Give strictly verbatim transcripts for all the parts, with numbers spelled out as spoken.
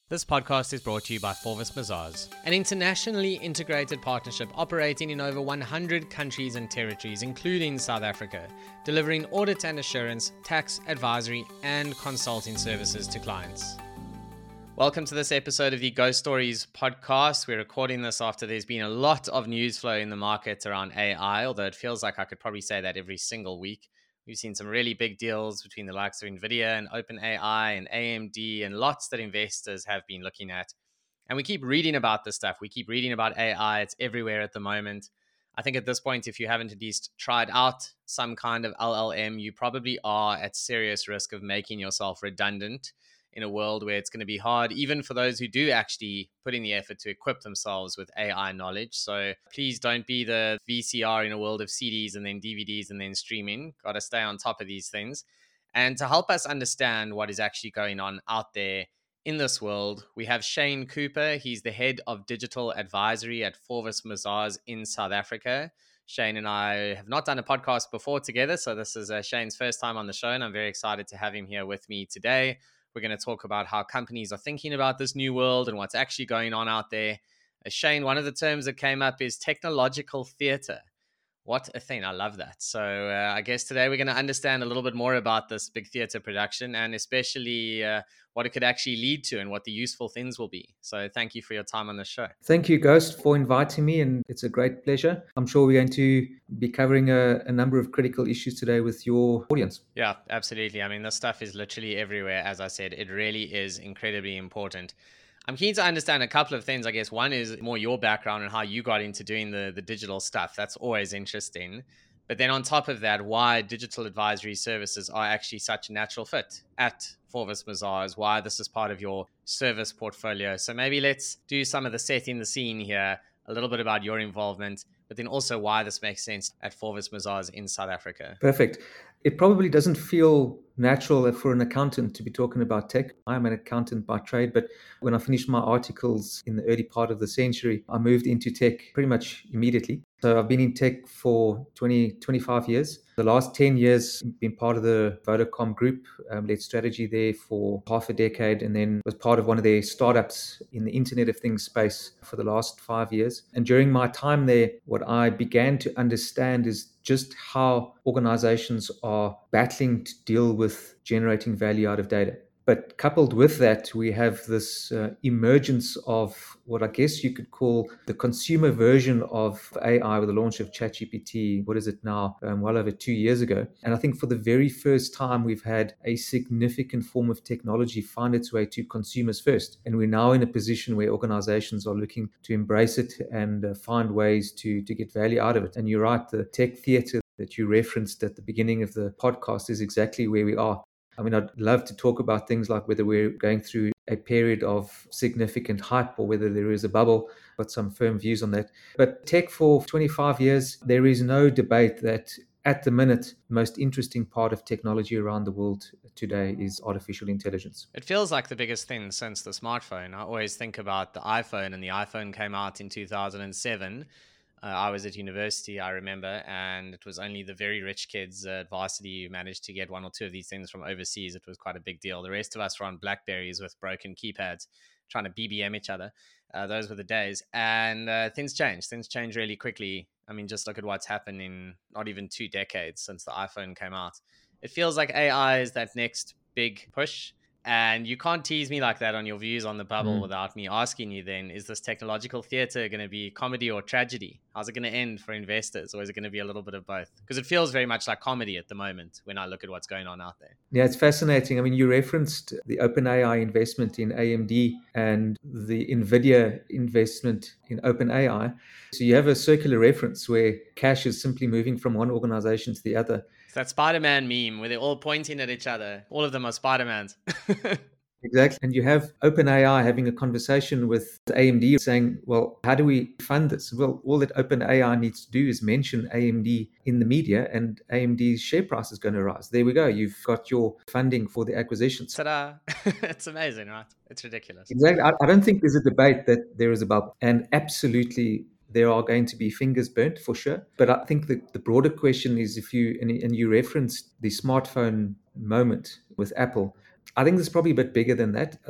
This podcast is brought to you by Forvis Mazars, an internationally integrated partnership operating in over one hundred countries and territories, including South Africa, delivering audit and assurance, tax, advisory, and consulting services to clients. Welcome to this episode of the Ghost Stories podcast. We're recording this after there's been a lot of news flow in the market around A I, although it feels like I could probably say that every single week. We've seen some really big deals between the likes of NVIDIA and OpenAI and A M D and lots that investors have been looking at. And we keep reading about this stuff. We keep reading about A I. It's everywhere at the moment. I think at this point, if you haven't at least tried out some kind of L L M, you probably are at serious risk of making yourself redundant in a world where it's going to be hard, even for those who do actually put in the effort to equip themselves with A I knowledge. So please don't be the V C R in a world of C Ds and then D V Ds and then streaming. Got to stay on top of these things. And to help us understand what is actually going on out there in this world, we have Shane Cooper. He's the head of digital advisory at Forvis Mazars in South Africa. Shane and I have not done a podcast before together, so this is uh, Shane's first time on the show, and I'm very excited to have him here with me today. We're going to talk about how companies are thinking about this new world and what's actually going on out there. Uh, Shane, one of the terms that came up is technological theater. What a thing. I love that. So uh, I guess today we're going to understand a little bit more about this big theater production and especially uh, what it could actually lead to and what the useful things will be. So thank you for your time on the show. Thank you, Ghost, for inviting me, and it's a great pleasure. I'm sure we're going to be covering a, a number of critical issues today with your audience. Yeah, absolutely. I mean, this stuff is literally everywhere. As I said, it really is incredibly important. I'm keen to understand a couple of things. I guess one is more your background and how you got into doing the, the digital stuff. That's always interesting. But then on top of that, why digital advisory services are actually such a natural fit at Forvis Mazars, why this is part of your service portfolio. So maybe let's do some of the setting the scene here, a little bit about your involvement, but then also why this makes sense at Forvis Mazars in South Africa. Perfect. It probably doesn't feel natural for an accountant to be talking about tech. I'm an accountant by trade, but when I finished my articles in the early part of the century, I moved into tech pretty much immediately. So I've been in tech for twenty, twenty-five years. The last ten years, been part of the Vodacom group, um, led strategy there for half a decade, and then was part of one of their startups in the Internet of Things space for the last five years. And during my time there, what I began to understand is just how organizations are battling to deal with generating value out of data. But coupled with that, we have this uh, emergence of what I guess you could call the consumer version of A I with the launch of ChatGPT. What is it now? Um, well over two years ago. And I think for the very first time, we've had a significant form of technology find its way to consumers first. And we're now in a position where organizations are looking to embrace it and uh, find ways to, to get value out of it. And you're right, the tech theater that you referenced at the beginning of the podcast is exactly where we are. I mean, I'd love to talk about things like whether we're going through a period of significant hype or whether there is a bubble. Got some firm views on that. But tech for twenty-five years, there is no debate that at the minute, the most interesting part of technology around the world today is artificial intelligence. It feels like the biggest thing since the smartphone. I always think about the iPhone, and the iPhone came out in two thousand seven. Uh, I was at university, I remember, and it was only the very rich kids at varsity who managed to get one or two of these things from overseas. It was quite a big deal. The rest of us were on Blackberries with broken keypads trying to B B M each other. Uh, those were the days. And uh, things changed. Things changed really quickly. I mean, just look at what's happened in not even two decades since the iPhone came out. It feels like A I is that next big push. And you can't tease me like that on your views on the bubble mm. without me asking you then, is this technological theater going to be comedy or tragedy? How's it going to end for investors? Or is it going to be a little bit of both? Because it feels very much like comedy at the moment when I look at what's going on out there. Yeah, it's fascinating. I mean, you referenced the OpenAI investment in A M D and the NVIDIA investment in OpenAI. So you have a circular reference where cash is simply moving from one organization to the other. That Spider-Man meme where they're all pointing at each other. All of them are Spider-Mans. Exactly. And you have OpenAI having a conversation with A M D saying, well, how do we fund this? Well, all that OpenAI needs to do is mention A M D in the media and A M D's share price is going to rise. There we go. You've got your funding for the acquisitions. Ta-da. It's amazing, right? It's ridiculous. Exactly. I, I don't think there's a debate that there is a bubble. And absolutely, there are going to be fingers burnt for sure. But I think the, the broader question is if you, and, and you referenced the smartphone moment with Apple, I think it's probably a bit bigger than that. I think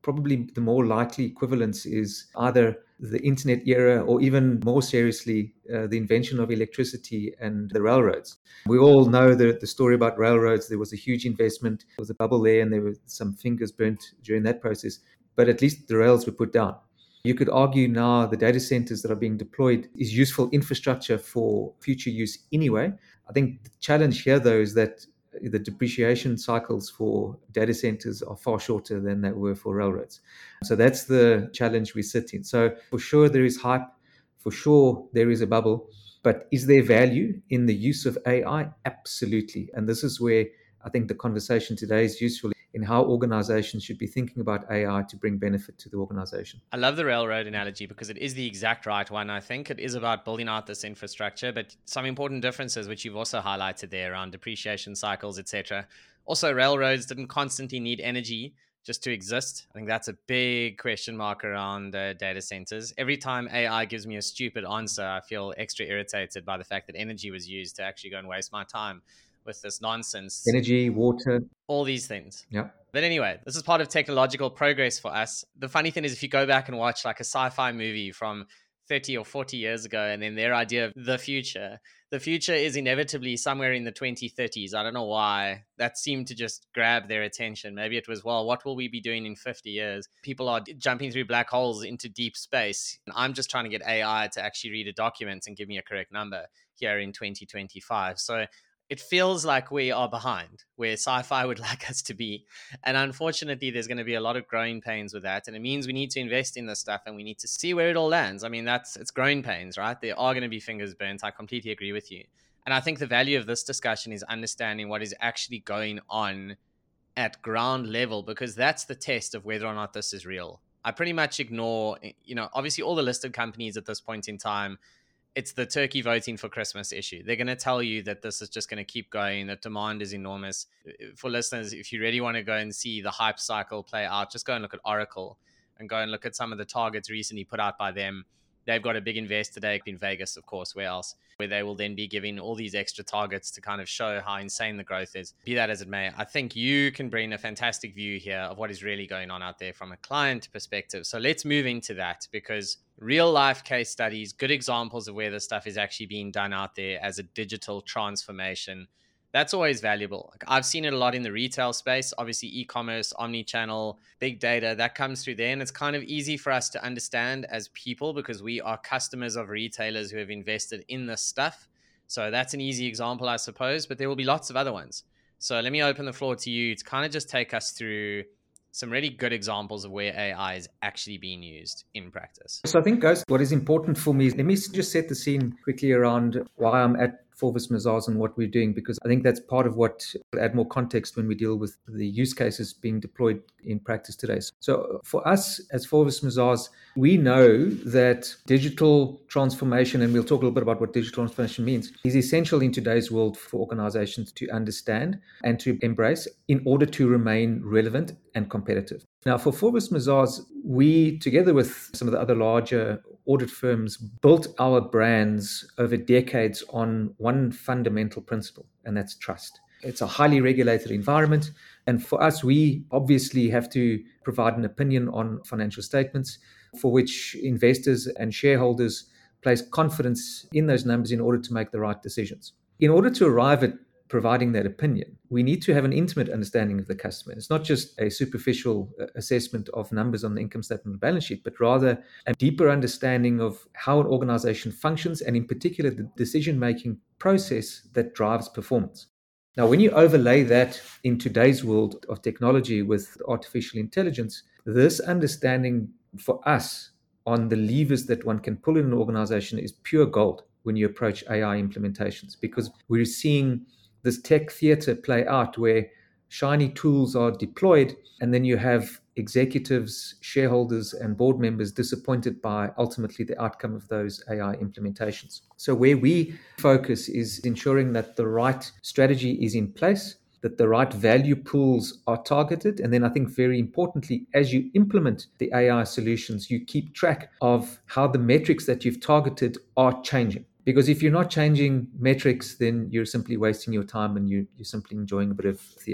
probably the more likely equivalence is either the internet era or even more seriously, uh, the invention of electricity and the railroads. We all know the, the story about railroads. There was a huge investment. There was a bubble there and there were some fingers burnt during that process. But at least the rails were put down. You could argue now the data centers that are being deployed is useful infrastructure for future use anyway. I think the challenge here, though, is that the depreciation cycles for data centers are far shorter than they were for railroads. So that's the challenge we sit in. So for sure there is hype, for sure there is a bubble, but is there value in the use of A I? Absolutely. And this is where I think the conversation today is useful in how organizations should be thinking about A I to bring benefit to the organization. I love the railroad analogy because it is the exact right one. I think it is about building out this infrastructure, but some important differences, which you've also highlighted there around depreciation cycles, et cetera. Also, railroads didn't constantly need energy just to exist. I think that's a big question mark around uh, data centers. Every time A I gives me a stupid answer, I feel extra irritated by the fact that energy was used to actually go and waste my time with this nonsense. Energy, water. All these things. Yeah. But anyway, this is part of technological progress for us. The funny thing is, if you go back and watch like a sci-fi movie from thirty or forty years ago, and then their idea of the future, the future is inevitably somewhere in the twenty thirties. I don't know why. That seemed to just grab their attention. Maybe it was, well, what will we be doing in fifty years? People are jumping through black holes into deep space. And I'm just trying to get A I to actually read a document and give me a correct number here in twenty twenty-five. So it feels like we are behind where sci-fi would like us to be. And unfortunately, there's going to be a lot of growing pains with that. And it means we need to invest in this stuff and we need to see where it all lands. I mean, that's it's growing pains, right? There are going to be fingers burnt. I completely agree with you. And I think the value of this discussion is understanding what is actually going on at ground level, because that's the test of whether or not this is real. I pretty much ignore, you know, obviously all the listed companies at this point in time. It's the turkey voting for Christmas issue. They're going to tell you that this is just going to keep going, that demand is enormous. For listeners, if you really want to go and see the hype cycle play out, just go and look at Oracle and go and look at some of the targets recently put out by them. They've got a big invest today in Vegas, of course, where else? Where they will then be giving all these extra targets to kind of show how insane the growth is. Be that as it may, I think you can bring a fantastic view here of what is really going on out there from a client perspective. So let's move into that, because real life case studies, good examples of where this stuff is actually being done out there as a digital transformation, that's always valuable. Like, I've seen it a lot in the retail space, obviously e-commerce, omni-channel, big data, that comes through there. And it's kind of easy for us to understand as people because we are customers of retailers who have invested in this stuff. So that's an easy example, I suppose, but there will be lots of other ones. So let me open the floor to you to kind of just take us through some really good examples of where A I is actually being used in practice. So I think, guys, what is important for me is, let me just set the scene quickly around why I'm at Forvis Mazars and what we're doing, because I think that's part of what will add more context when we deal with the use cases being deployed in practice today. So for us as Forvis Mazars, we know that digital transformation, and we'll talk a little bit about what digital transformation means, is essential in today's world for organizations to understand and to embrace in order to remain relevant and competitive. Now, for Forvis Mazars, we, together with some of the other larger audit firms, built our brands over decades on one fundamental principle, and that's trust. It's a highly regulated environment. And for us, we obviously have to provide an opinion on financial statements for which investors and shareholders place confidence in those numbers in order to make the right decisions. In order to arrive at providing that opinion, we need to have an intimate understanding of the customer. It's not just a superficial assessment of numbers on the income statement and balance sheet, but rather a deeper understanding of how an organization functions, and in particular, the decision-making process that drives performance. Now, when you overlay that in today's world of technology with artificial intelligence, this understanding for us on the levers that one can pull in an organization is pure gold when you approach A I implementations, because we're seeing this tech theater play out where shiny tools are deployed, and then you have executives, shareholders, and board members disappointed by ultimately the outcome of those A I implementations. So where we focus is ensuring that the right strategy is in place, that the right value pools are targeted, and then I think very importantly, as you implement the A I solutions, you keep track of how the metrics that you've targeted are changing. Because if you're not changing metrics, then you're simply wasting your time and you, you're simply enjoying a bit of theater.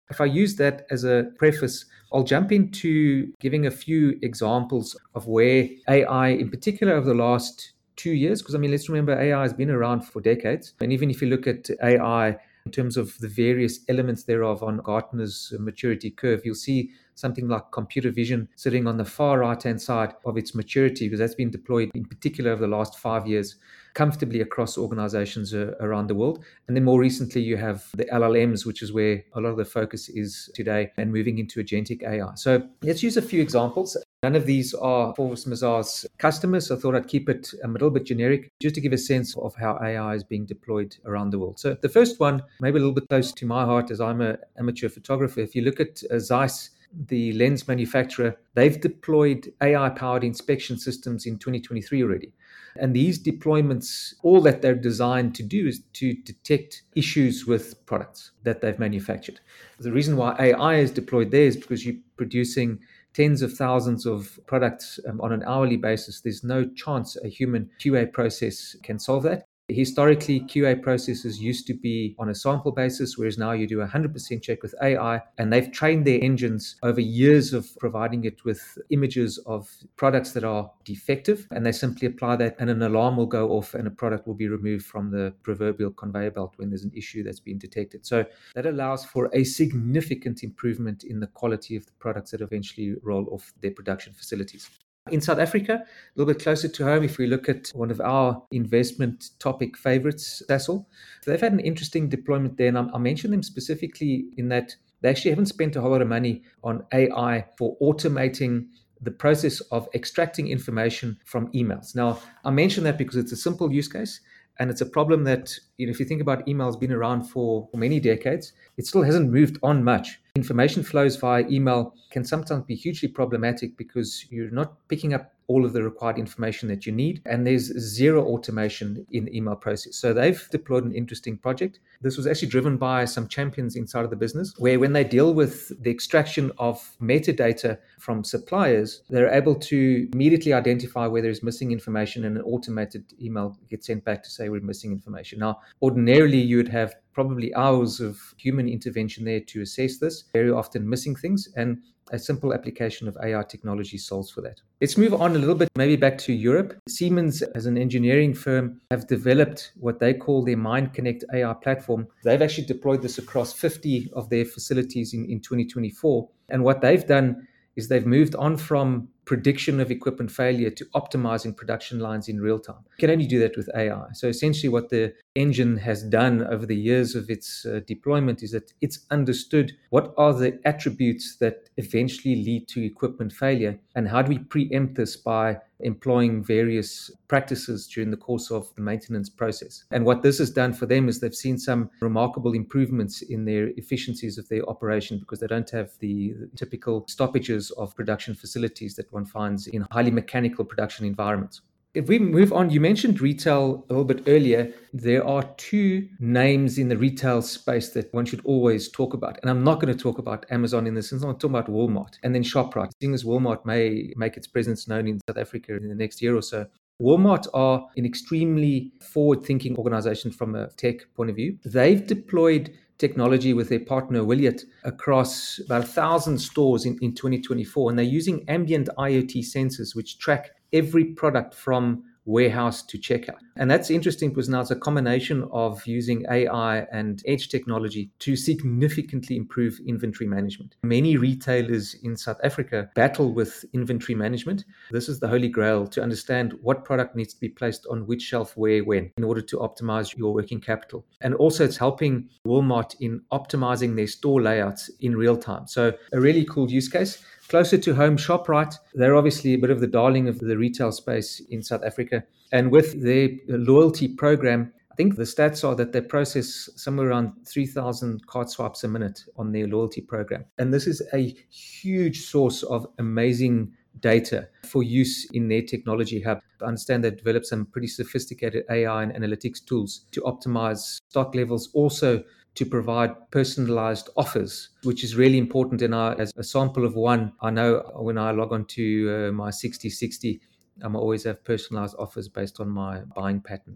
If I use that as a preface, I'll jump into giving a few examples of where A I, in particular over the last two years, because I mean, let's remember A I has been around for decades. And even if you look at A I in terms of the various elements thereof on Gartner's maturity curve, you'll see something like computer vision sitting on the far right-hand side of its maturity, because that's been deployed in particular over the last five years comfortably across organizations uh, around the world. And then more recently, you have the L L Ms, which is where a lot of the focus is today, and moving into agentic A I. So let's use a few examples. None of these are Forvis Mazars customers, so I thought I'd keep it a little bit generic just to give a sense of how A I is being deployed around the world. So the first one, maybe a little bit close to my heart as I'm an amateur photographer. If you look at uh, Zeiss, the lens manufacturer, they've deployed A I-powered inspection systems in twenty twenty-three already. And these deployments, all that they're designed to do is to detect issues with products that they've manufactured. The reason why A I is deployed there is because you're producing tens of thousands of products um, on an hourly basis. There's no chance a human Q A process can solve that. Historically, Q A processes used to be on a sample basis, whereas now you do a one hundred percent check with A I, and they've trained their engines over years of providing it with images of products that are defective, and they simply apply that, and an alarm will go off and a product will be removed from the proverbial conveyor belt when there's an issue that's been detected. So that allows for a significant improvement in the quality of the products that eventually roll off their production facilities. In South Africa, a little bit closer to home, if we look at one of our investment topic favorites, Sasol, they've had an interesting deployment there. And I mentioned them specifically in that they actually haven't spent a whole lot of money on A I for automating the process of extracting information from emails. Now, I mention that because it's a simple use case. And it's a problem that, you know, if you think about emails been around for many decades, it still hasn't moved on much. Information flows via email can sometimes be hugely problematic because you're not picking up all of the required information that you need, and there's zero automation in the email process. So they've deployed an interesting project. This was actually driven by some champions inside of the business, where when they deal with the extraction of metadata from suppliers, they're able to immediately identify where there's missing information, and an automated email gets sent back to say we're missing information. Now, ordinarily, you would have probably hours of human intervention there to assess this, very often missing things, and a simple application of A I technology solves for that. Let's move on a little bit, maybe back to Europe. Siemens, as an engineering firm, have developed what they call their MindConnect A I platform. They've actually deployed this across fifty of their facilities in, in twenty twenty-four. And what they've done is they've moved on from prediction of equipment failure to optimizing production lines in real time. You can only do that with A I. So essentially what the engine has done over the years of its uh, deployment is that it's understood what are the attributes that eventually lead to equipment failure, and how do we preempt this by employing various practices during the course of the maintenance process. And what this has done for them is they've seen some remarkable improvements in their efficiencies of their operation, because they don't have the, the typical stoppages of production facilities that one finds in highly mechanical production environments. If we move on, you mentioned retail a little bit earlier. There are two names in the retail space that one should always talk about. And I'm not going to talk about Amazon in this sense. I'm talking about Walmart and then ShopRite. Seeing as Walmart may make its presence known in South Africa in the next year or so, Walmart are an extremely forward-thinking organization from a tech point of view. They've deployed technology with their partner Wiliot across about a thousand stores in, in twenty twenty-four. And they're using ambient IoT sensors which track every product from warehouse to checkout. And that's interesting because now it's a combination of using A I and edge technology to significantly improve inventory management. Many retailers in South Africa battle with inventory management. This is the holy grail, to understand what product needs to be placed on which shelf where when in order to optimize your working capital. And also it's helping Walmart in optimizing their store layouts in real time. So a really cool use case. Closer to home, ShopRite, they're obviously a bit of the darling of the retail space in South Africa. And with their loyalty program, I think the stats are that they process somewhere around three thousand card swipes a minute on their loyalty program. And this is a huge source of amazing data for use in their technology hub. I understand they've developed some pretty sophisticated A I and analytics tools to optimize stock levels, also to provide personalized offers, which is really important. And I, as a sample of one, I know when I log on to uh, my sixty sixty, I always have personalized offers based on my buying patterns.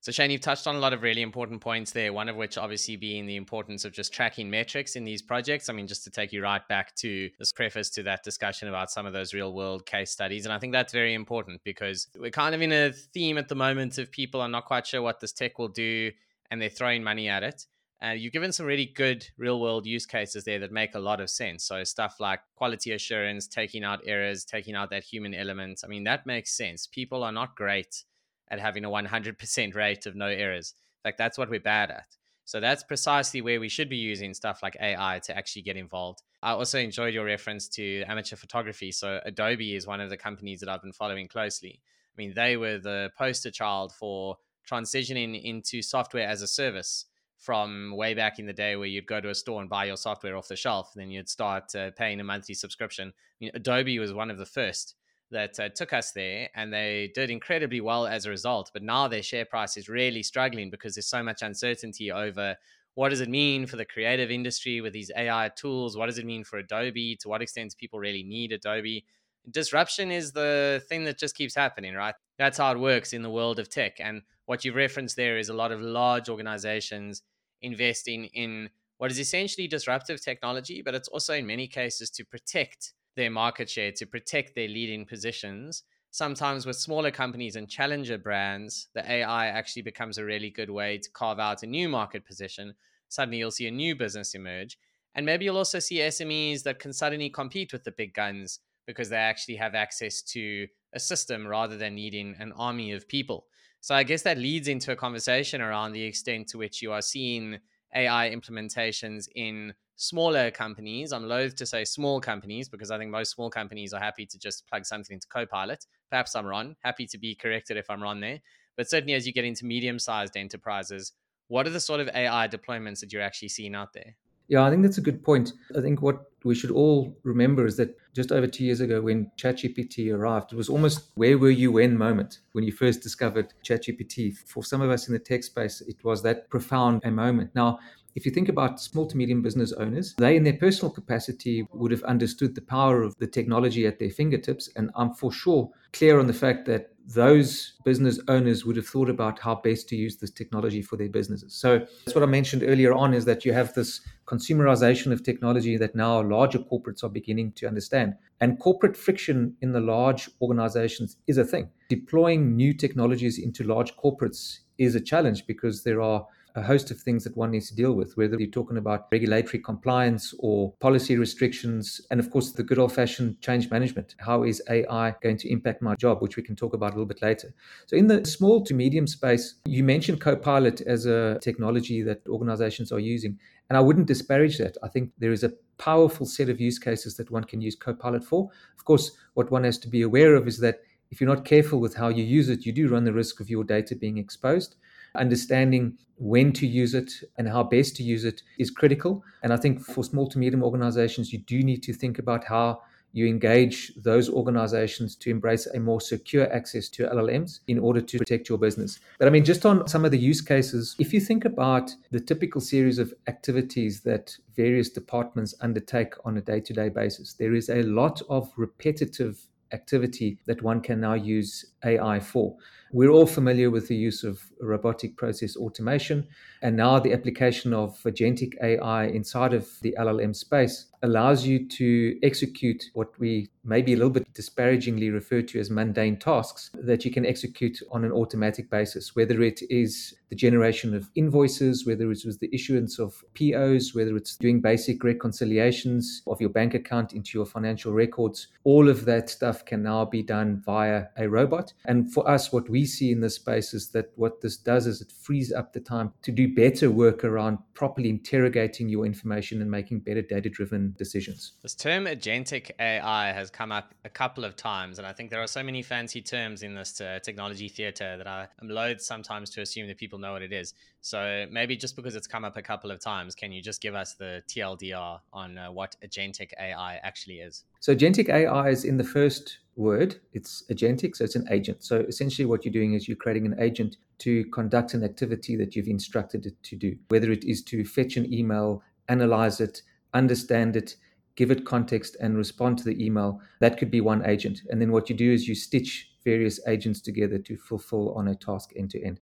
So Shane, you've touched on a lot of really important points there, one of which obviously being the importance of just tracking metrics in these projects. I mean, just to take you right back to this preface to that discussion about some of those real world case studies. And I think that's very important because we're kind of in a theme at the moment of people are not quite sure what this tech will do and they're throwing money at it. Uh, you've given some really good real world use cases there that make a lot of sense. So stuff like quality assurance, taking out errors, taking out that human element. I mean, that makes sense. People are not great at having a one hundred percent rate of no errors. Like that's what we're bad at. So that's precisely where we should be using stuff like A I to actually get involved. I also enjoyed your reference to amateur photography. So Adobe is one of the companies that I've been following closely. I mean, they were the poster child for transitioning into software as a service from way back in the day where you'd go to a store and buy your software off the shelf, and then you'd start uh, paying a monthly subscription. I mean, Adobe was one of the first that uh, took us there, and they did incredibly well as a result. But now their share price is really struggling because there's so much uncertainty over what does it mean for the creative industry with these A I tools? What does it mean for Adobe? To what extent do people really need Adobe? Disruption is the thing that just keeps happening, right? That's how it works in the world of tech. And what you've referenced there is a lot of large organizations investing in what is essentially disruptive technology, but it's also in many cases to protect their market share, to protect their leading positions. Sometimes with smaller companies and challenger brands, the A I actually becomes a really good way to carve out a new market position. Suddenly you'll see a new business emerge. And maybe you'll also see S M Es that can suddenly compete with the big guns because they actually have access to a system rather than needing an army of people. So I guess that leads into a conversation around the extent to which you are seeing A I implementations in smaller companies. I'm loath to say small companies because I think most small companies are happy to just plug something into Copilot. Perhaps I'm wrong. Happy to be corrected if I'm wrong there. But certainly as you get into medium-sized enterprises, what are the sort of A I deployments that you're actually seeing out there? Yeah, I think that's a good point. I think what we should all remember is that just over two years ago when ChatGPT arrived, it was almost where were you when moment when you first discovered ChatGPT. For some of us in the tech space, it was that profound a moment. Now, if you think about small to medium business owners, they in their personal capacity would have understood the power of the technology at their fingertips. And I'm for sure clear on the fact that those business owners would have thought about how best to use this technology for their businesses. So that's what I mentioned earlier on, is that you have this consumerization of technology that now larger corporates are beginning to understand. And corporate friction in the large organizations is a thing. Deploying new technologies into large corporates is a challenge because there are a host of things that one needs to deal with, whether you're talking about regulatory compliance or policy restrictions, and of course the good old-fashioned change management. How is A I going to impact my job, which we can talk about a little bit later. So in the small to medium space, you mentioned Copilot as a technology that organizations are using, and I wouldn't disparage that. I think there is a powerful set of use cases that one can use Copilot for. Of course, what one has to be aware of is that if you're not careful with how you use it, you do run the risk of your data being exposed. Understanding when to use it and how best to use it is critical. And I think for small to medium organizations, you do need to think about how you engage those organizations to embrace a more secure access to L L Ms in order to protect your business. But I mean, just on some of the use cases, if you think about the typical series of activities that various departments undertake on a day-to-day basis, there is a lot of repetitive activity that one can now use A I for. We're all familiar with the use of robotic process automation, and now the application of agentic A I inside of the L L M space allows you to execute what we maybe a little bit disparagingly refer to as mundane tasks that you can execute on an automatic basis, whether it is the generation of invoices, whether it was the issuance of P Os, whether it's doing basic reconciliations of your bank account into your financial records. All of that stuff can now be done via a robot. And for us, what we see in this space is that what this does is it frees up the time to do better work around properly interrogating your information and making better data-driven decisions. This term agentic A I has come up a couple of times, and I think there are so many fancy terms in this uh, technology theater that I am loath sometimes to assume that people know what it is. So maybe just because it's come up a couple of times, can you just give us the T L D R on uh, what agentic A I actually is? So agentic A I is in the first word, it's agentic, so it's an agent. So essentially what you're doing is you're creating an agent to conduct an activity that you've instructed it to do, whether it is to fetch an email, analyze it, understand it, give it context, and respond to the email. That could be one agent. And then what you do is you stitch various agents together to fulfill on a task end to end.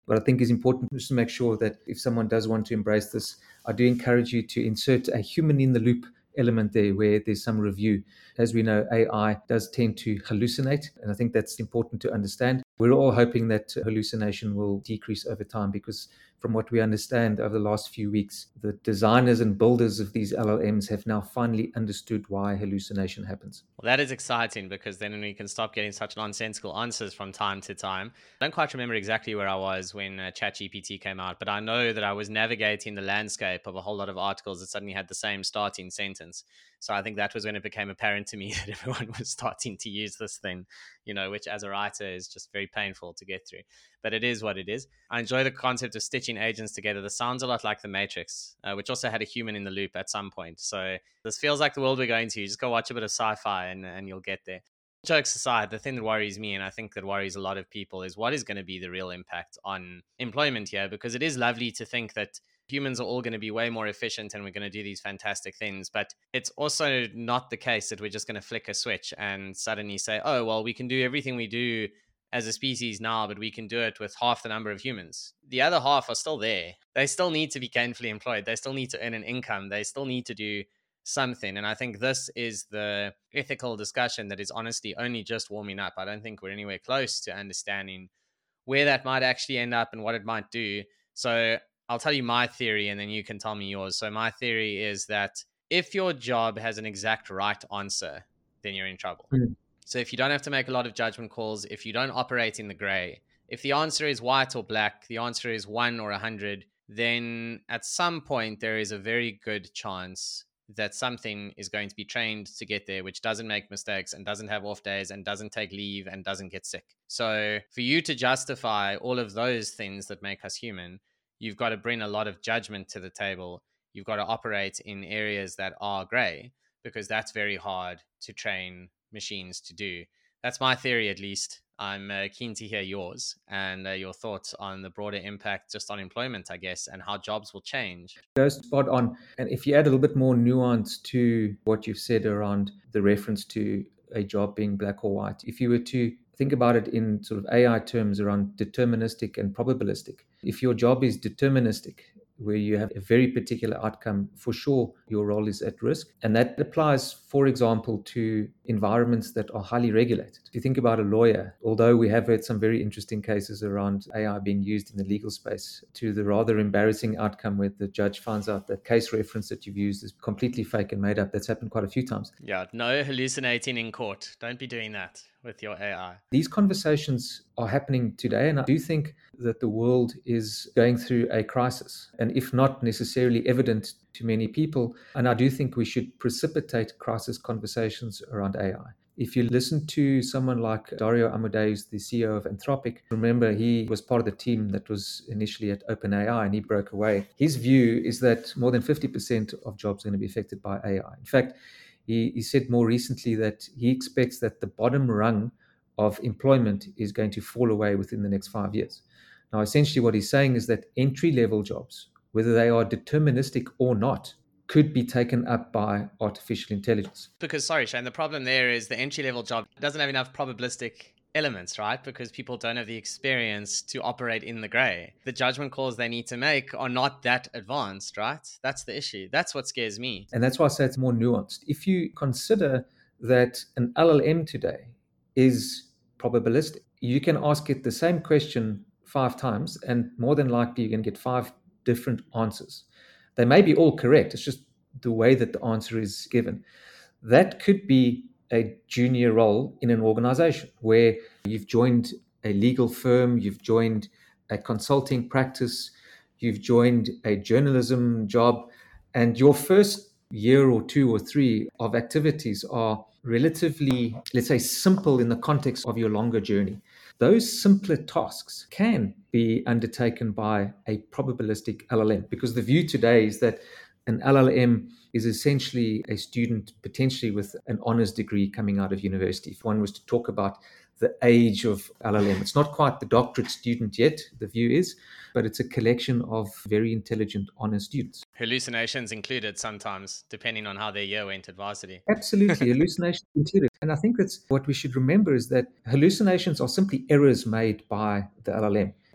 But I think it's important just to make sure that if someone does want to embrace this, I do encourage you to insert a human in the loop element there where there's some review. As we know, A I does tend to hallucinate, and I think that's important to understand. We're all hoping that hallucination will decrease over time because from what we understand over the last few weeks, the designers and builders of these L L Ms have now finally understood why hallucination happens. Well, that is exciting because then we can stop getting such nonsensical answers from time to time. I don't quite remember exactly where I was when uh, ChatGPT came out, but I know that I was navigating the landscape of a whole lot of articles that suddenly had the same starting sentence. So I think that was when it became apparent to me that everyone was starting to use this thing, you know, which as a writer is just very painful to get through. But it is what it is. I enjoy the concept of stitching agents together. This sounds a lot like The Matrix, uh, which also had a human in the loop at some point. So this feels like the world we're going to. You just go watch a bit of sci-fi and, and you'll get there. Jokes aside, the thing that worries me, and I think that worries a lot of people, is what is going to be the real impact on employment here? Because it is lovely to think that humans are all going to be way more efficient and we're going to do these fantastic things. But it's also not the case that we're just going to flick a switch and suddenly say, oh, well, we can do everything we do as a species now, but we can do it with half the number of humans. The other half are still there. They still need to be gainfully employed. They still need to earn an income. They still need to do something. And I think this is the ethical discussion that is honestly only just warming up. I don't think we're anywhere close to understanding where that might actually end up and what it might do. So I'll tell you my theory and then you can tell me yours. So my theory is that if your job has an exact right answer, then you're in trouble. Mm. So if you don't have to make a lot of judgment calls, if you don't operate in the gray, if the answer is white or black, the answer is one or a hundred, then at some point there is a very good chance that something is going to be trained to get there, which doesn't make mistakes and doesn't have off days and doesn't take leave and doesn't get sick. So for you to justify all of those things that make us human, you've got to bring a lot of judgment to the table. You've got to operate in areas that are gray because that's very hard to train machines to do. That's my theory, at least. I'm uh, keen to hear yours and uh, your thoughts on the broader impact just on employment, I guess, and how jobs will change. Goes spot on. And if you add a little bit more nuance to what you've said around the reference to a job being black or white, if you were to think about it in sort of A I terms around deterministic and probabilistic, if your job is deterministic, where you have a very particular outcome, for sure, your role is at risk. And that applies, for example, to environments that are highly regulated. If you think about a lawyer, although we have heard some very interesting cases around A I being used in the legal space, to the rather embarrassing outcome where the judge finds out that case reference that you've used is completely fake and made up. That's happened quite a few times. Yeah, no hallucinating in court. Don't be doing that with your A I. These conversations are happening today, and I do think that the world is going through a crisis, and if not necessarily evident to many people, and I do think we should precipitate crisis conversations around A I. If you listen to someone like Dario Amodei, the C E O of Anthropic, remember he was part of the team that was initially at OpenAI and he broke away. His view is that more than fifty percent of jobs are going to be affected by A I. In fact, he, he said more recently that he expects that the bottom rung of employment is going to fall away within the next five years. Now, essentially what he's saying is that entry-level jobs, whether they are deterministic or not, could be taken up by artificial intelligence. Because, sorry, Shane, the problem there is the entry-level job doesn't have enough probabilistic elements, right? Because people don't have the experience to operate in the gray. The judgment calls they need to make are not that advanced, right? That's the issue. That's what scares me. And that's why I say it's more nuanced. If you consider that an L L M today is probabilistic, you can ask it the same question five times and more than likely you can get five different answers. They may be all correct. It's just the way that the answer is given. That could be a junior role in an organization where you've joined a legal firm, you've joined a consulting practice, you've joined a journalism job, and your first year or two or three of activities are relatively, let's say, simple in the context of your longer journey. Those simpler tasks can be undertaken by a probabilistic L L M, because the view today is that an L L M is essentially a student potentially with an honors degree coming out of university. If one was to talk about the age of L L M, it's not quite the doctorate student yet, the view is, but it's a collection of very intelligent honors students. Hallucinations included sometimes, depending on how their year went at varsity. Absolutely, hallucinations included. And I think that's what we should remember is that hallucinations are simply errors made by the L L M.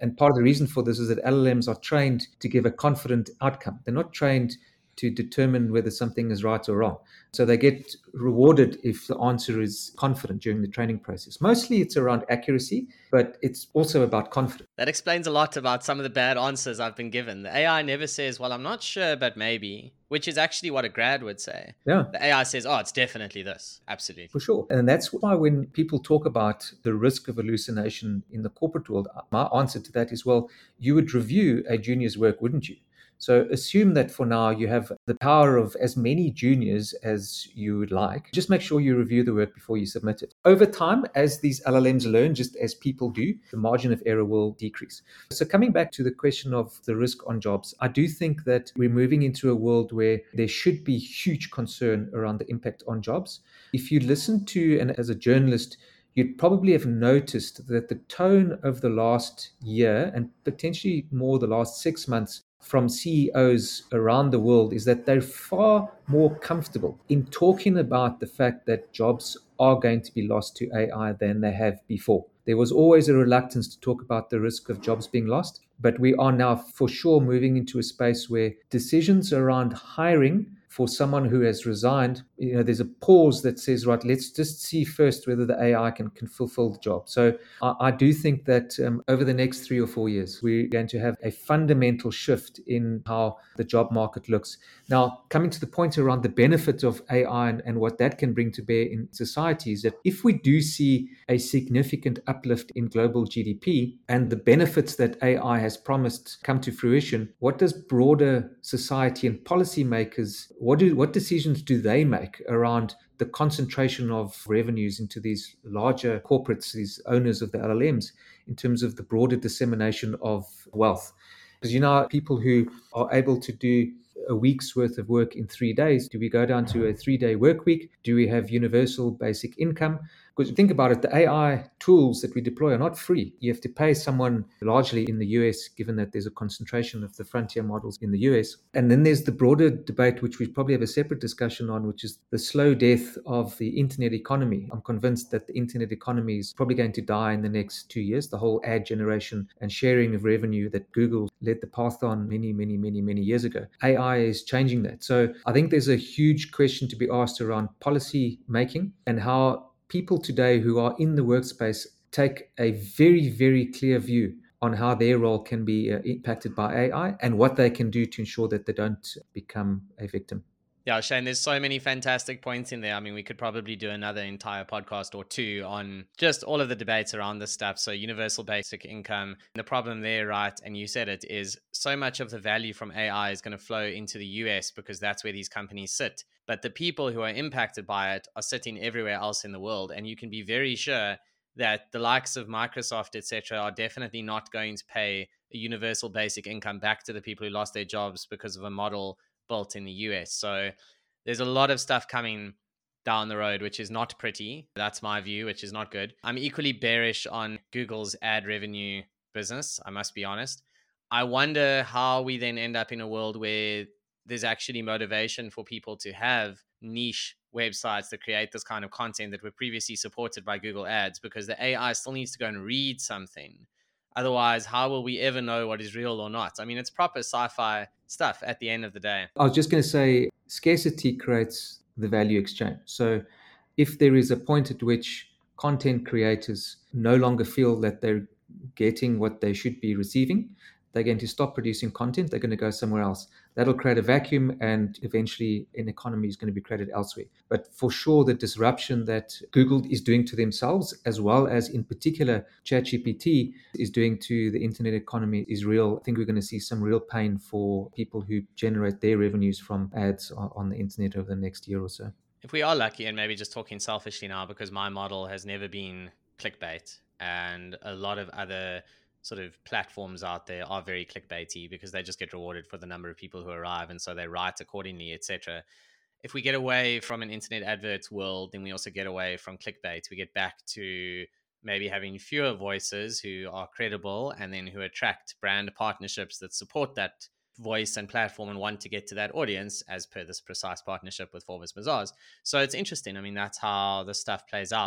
And part of the reason for this is that L L Ms are trained to give a confident outcome. They're not trained to determine whether something is right or wrong. So they get rewarded if the answer is confident during the training process. Mostly it's around accuracy, but it's also about confidence. That explains a lot about some of the bad answers I've been given. The A I never says, well, I'm not sure, but maybe, which is actually what a grad would say. Yeah. The A I says, oh, it's definitely this. Absolutely. For sure. And that's why when people talk about the risk of hallucination in the corporate world, my answer to that is, well, you would review a junior's work, wouldn't you? So assume that for now you have the power of as many juniors as you would like. Just make sure you review the work before you submit it. Over time, as these L L Ms learn, just as people do, the margin of error will decrease. So coming back to the question of the risk on jobs, I do think that we're moving into a world where there should be huge concern around the impact on jobs. If you listen to, and as a journalist, you'd probably have noticed that the tone of the last year and potentially more the last six months from C E Os around the world is that they're far more comfortable in talking about the fact that jobs are going to be lost to A I than they have before. There was always a reluctance to talk about the risk of jobs being lost, but we are now for sure moving into a space where decisions around hiring for someone who has resigned, you know, there's a pause that says, right, let's just see first whether the A I can, can fulfill the job. So I, I do think that um, over the next three or four years, we're going to have a fundamental shift in how the job market looks. Now, coming to the point around the benefit of A I and, and what that can bring to bear in society is that if we do see a significant uplift in global G D P and the benefits that A I has promised come to fruition, what does broader society and policymakers What do what decisions do they make around the concentration of revenues into these larger corporates, these owners of the L L Ms, in terms of the broader dissemination of wealth? Because you know, people who are able to do a week's worth of work in three days, do we go down to a three-day work week? Do we have universal basic income? Because think about it, the A I tools that we deploy are not free. You have to pay someone largely in the U S, given that there's a concentration of the frontier models in the U S. And then there's the broader debate, which we probably have a separate discussion on, which is the slow death of the internet economy. I'm convinced that the internet economy is probably going to die in the next two years. The whole ad generation and sharing of revenue that Google led the path on many, many, many, many years ago. A I is changing that. So I think there's a huge question to be asked around policy making and how people today who are in the workspace take a very, very clear view on how their role can be uh, impacted by A I and what they can do to ensure that they don't become a victim. Yeah, Shane, there's so many fantastic points in there. I mean, we could probably do another entire podcast or two on just all of the debates around this stuff. So universal basic income, the problem there, right? And you said it, is so much of the value from A I is going to flow into the U S because that's where these companies sit. But the people who are impacted by it are sitting everywhere else in the world. And you can be very sure that the likes of Microsoft, et cetera, are definitely not going to pay a universal basic income back to the people who lost their jobs because of a model built in the U S. So there's a lot of stuff coming down the road, which is not pretty. That's my view, which is not good. I'm equally bearish on Google's ad revenue business, I must be honest. I wonder how we then end up in a world where there's actually motivation for people to have niche websites that create this kind of content that were previously supported by Google Ads, because the A I still needs to go and read something. Otherwise, how will we ever know what is real or not? I mean, it's proper sci-fi stuff at the end of the day. I was just going to say, scarcity creates the value exchange. So if there is a point at which content creators no longer feel that they're getting what they should be receiving, they're going to stop producing content. They're going to go somewhere else. That'll create a vacuum, and eventually an economy is going to be created elsewhere. But for sure, the disruption that Google is doing to themselves, as well as in particular ChatGPT is doing to the internet economy, is real. I think we're going to see some real pain for people who generate their revenues from ads on the internet over the next year or so. If we are lucky, and maybe just talking selfishly now, because my model has never been clickbait, and a lot of other sort of platforms out there are very clickbaity because they just get rewarded for the number of people who arrive, and so they write accordingly, et cetera. If we get away from an internet adverts world, then we also get away from clickbait. We get back to maybe having fewer voices who are credible and then who attract brand partnerships that support that voice and platform and want to get to that audience, as per this precise partnership with Forbes Bazaars. So it's interesting. I mean, that's how the stuff plays out.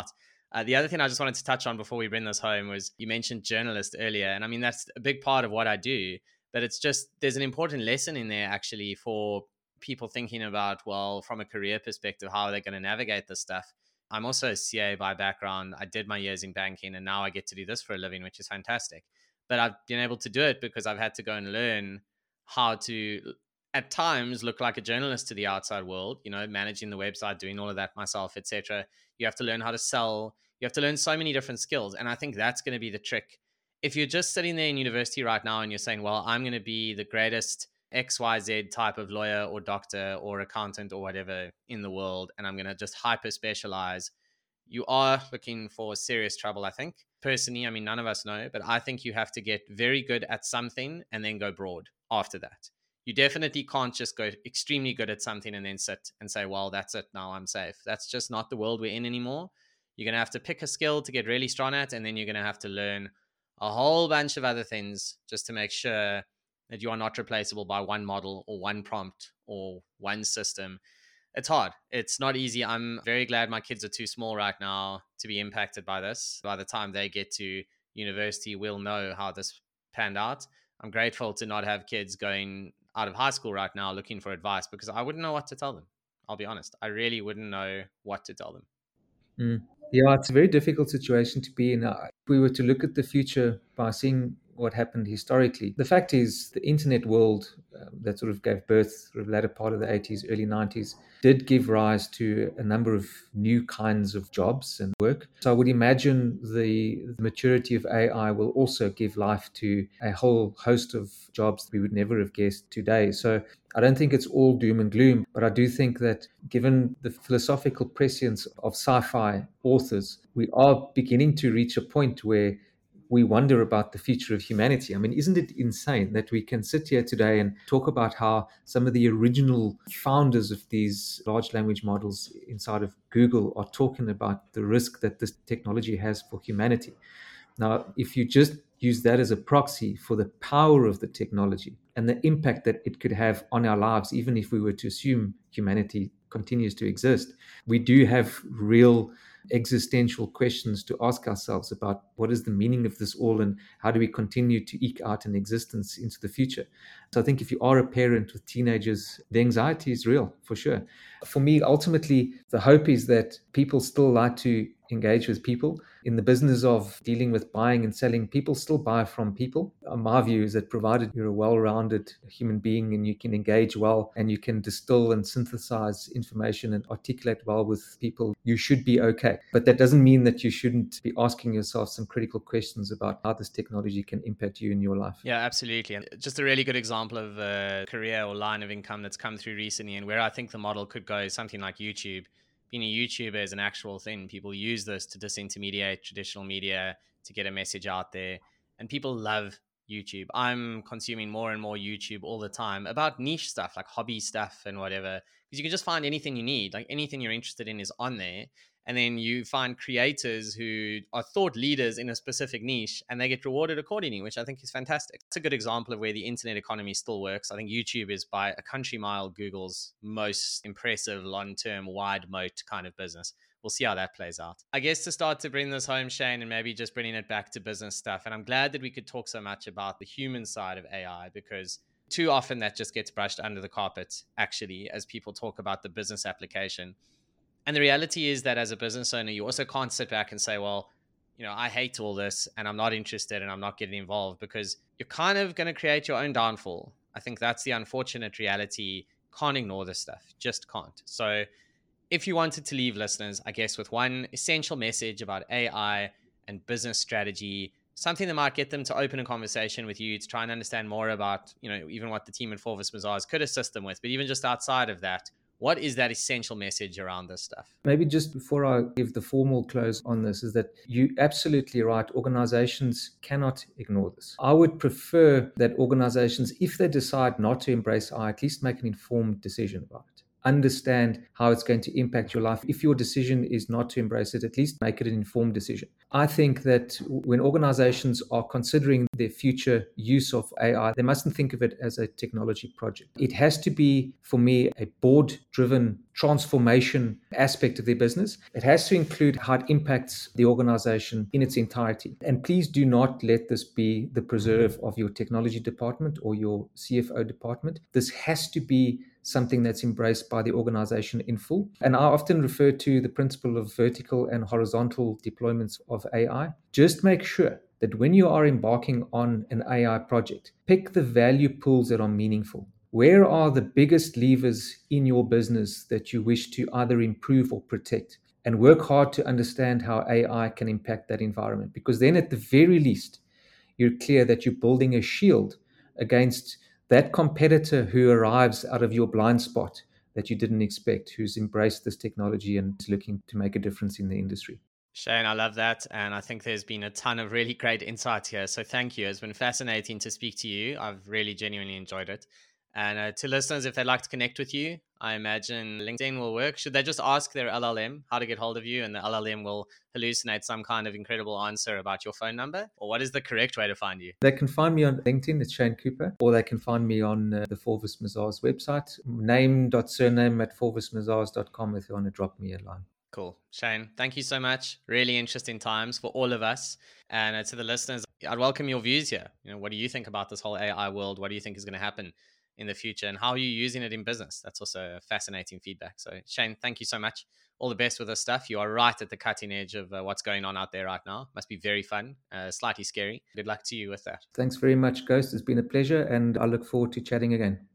Uh, the other thing I just wanted to touch on before we bring this home was you mentioned journalist earlier. And I mean, that's a big part of what I do. But it's just, there's an important lesson in there actually for people thinking about, well, from a career perspective, how are they going to navigate this stuff? I'm also a C A by background. I did my years in banking and now I get to do this for a living, which is fantastic. But I've been able to do it because I've had to go and learn how to, at times, look like a journalist to the outside world, you know, managing the website, doing all of that myself, et cetera. You have to learn how to sell. You have to learn so many different skills. And I think that's going to be the trick. If you're just sitting there in university right now and you're saying, well, I'm going to be the greatest X Y Z type of lawyer or doctor or accountant or whatever in the world, and I'm going to just hyper specialize, you are looking for serious trouble, I think. Personally, I mean, none of us know, but I think you have to get very good at something and then go broad after that. You definitely can't just go extremely good at something and then sit and say, well, that's it. Now I'm safe. That's just not the world we're in anymore. You're going to have to pick a skill to get really strong at, and then you're going to have to learn a whole bunch of other things just to make sure that you are not replaceable by one model or one prompt or one system. It's hard. It's not easy. I'm very glad my kids are too small right now to be impacted by this. By the time they get to university, we'll know how this panned out. I'm grateful to not have kids going out of high school right now looking for advice because I wouldn't know what to tell them. I'll be honest. I really wouldn't know what to tell them. Mm. Yeah, it's a very difficult situation to be in. If we were to look at the future by seeing what happened historically, the fact is the internet world um, that sort of gave birth sort of latter part of the eighties, early nineties, did give rise to a number of new kinds of jobs and work. So I would imagine the, the maturity of A I will also give life to a whole host of jobs that we would never have guessed today. So I don't think it's all doom and gloom, but I do think that given the philosophical prescience of sci-fi authors, we are beginning to reach a point where we wonder about the future of humanity. I mean, isn't it insane that we can sit here today and talk about how some of the original founders of these large language models inside of Google are talking about the risk that this technology has for humanity? Now, if you just use that as a proxy for the power of the technology and the impact that it could have on our lives, even if we were to assume humanity continues to exist, we do have real existential questions to ask ourselves about what is the meaning of this all and how do we continue to eke out an existence into the future. So I think if you are a parent with teenagers, the anxiety is real for sure. For me, ultimately, the hope is that people still like to engage with people. In the business of dealing with buying and selling, people still buy from people. My view is that provided you're a well-rounded human being and you can engage well and you can distill and synthesize information and articulate well with people, you should be okay. But that doesn't mean that you shouldn't be asking yourself some critical questions about how this technology can impact you in your life. Yeah, absolutely. And just a really good example of a career or line of income that's come through recently and where I think the model could go is something like YouTube. Being a YouTuber is an actual thing. People use this to disintermediate traditional media, to get a message out there. And people love YouTube. I'm consuming more and more YouTube all the time about niche stuff, like hobby stuff and whatever, because you can just find anything you need. Like anything you're interested in is on there. And then you find creators who are thought leaders in a specific niche and they get rewarded accordingly, which I think is fantastic. It's a good example of where the internet economy still works. I think YouTube is by a country mile Google's most impressive long-term wide moat kind of business. We'll see how that plays out. I guess to start to bring this home, Shane, and maybe just bringing it back to business stuff. And I'm glad that we could talk so much about the human side of A I because too often that just gets brushed under the carpet, actually, as people talk about the business application. And the reality is that as a business owner, you also can't sit back and say, well, you know, I hate all this and I'm not interested and I'm not getting involved, because you're kind of going to create your own downfall. I think that's the unfortunate reality. Can't ignore this stuff. Just can't. So if you wanted to leave listeners, I guess, with one essential message about A I and business strategy, something that might get them to open a conversation with you to try and understand more about, you know, even what the team at Forvis Mazars could assist them with, but even just outside of that, what is that essential message around this stuff? Maybe just before I give the formal close on this is that you're absolutely right. Organizations cannot ignore this. I would prefer that organizations, if they decide not to embrace A I, at least make an informed decision about it. understand how it's going to impact your life. If your decision is not to embrace it, at least make it an informed decision. I think that when organizations are considering their future use of A I, they mustn't think of it as a technology project. It has to be, for me, a board-driven transformation aspect of their business. It has to include how it impacts the organization in its entirety. And please do not let this be the preserve of your technology department or your C F O department. This has to be something that's embraced by the organization in full. And I often refer to the principle of vertical and horizontal deployments of A I. Just make sure that when you are embarking on an A I project, pick the value pools that are meaningful. Where are the biggest levers in your business that you wish to either improve or protect? And work hard to understand how A I can impact that environment. Because then at the very least, you're clear that you're building a shield against that competitor who arrives out of your blind spot that you didn't expect, who's embraced this technology and is looking to make a difference in the industry. Shane, I love that. And I think there's been a ton of really great insights here. So thank you. It's been fascinating to speak to you. I've really genuinely enjoyed it. And uh, to listeners, if they'd like to connect with you, I imagine LinkedIn will work. Should they just ask their L L M how to get hold of you, and the L L M will hallucinate some kind of incredible answer about your phone number? Or what is the correct way to find you? They can find me on LinkedIn, it's Shane Cooper, or they can find me on uh, the Forvis Mazars website, name.surname at forvis mazars dot com if you want to drop me a line. Cool. Shane, thank you so much. Really interesting times for all of us. And uh, to the listeners, I'd welcome your views here. You know, what do you think about this whole A I world? What do you think is going to happen in the future, and how are you using it in business? That's also fascinating feedback. So Shane, thank you so much. All the best with this stuff. You are right at the cutting edge of uh, what's going on out there right now. Must be very fun, uh, slightly scary. Good luck to you with that. Thanks very much, Ghost. It's been a pleasure, and I look forward to chatting again.